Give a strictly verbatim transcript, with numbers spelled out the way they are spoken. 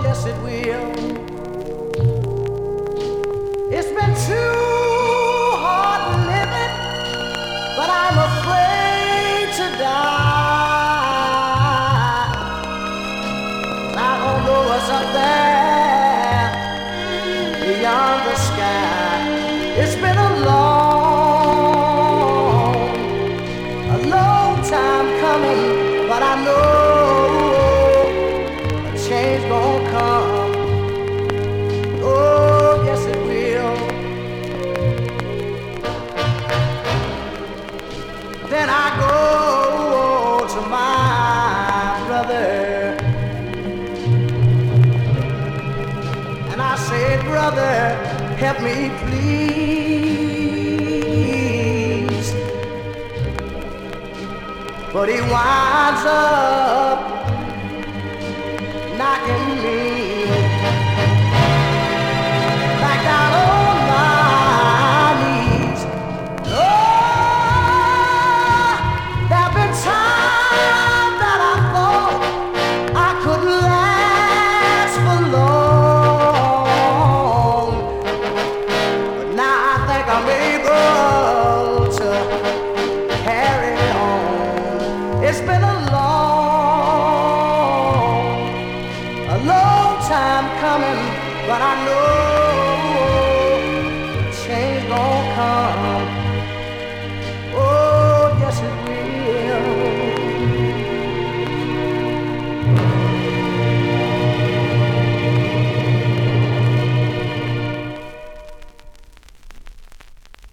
yes it will. It's been too hard living, but I'm afraid to die. I don't know what's up there beyond the sky. It's been a long, a long time coming, but I know a change gonna come. Oh, yes it will. Then I go to my brother and I say, brother, help me please. But he winds up knocking me back down on my knees. Oh, there've been times that I thought I could last for long, but now I think I'm able to carry on. It's been a long, a long time coming, but I know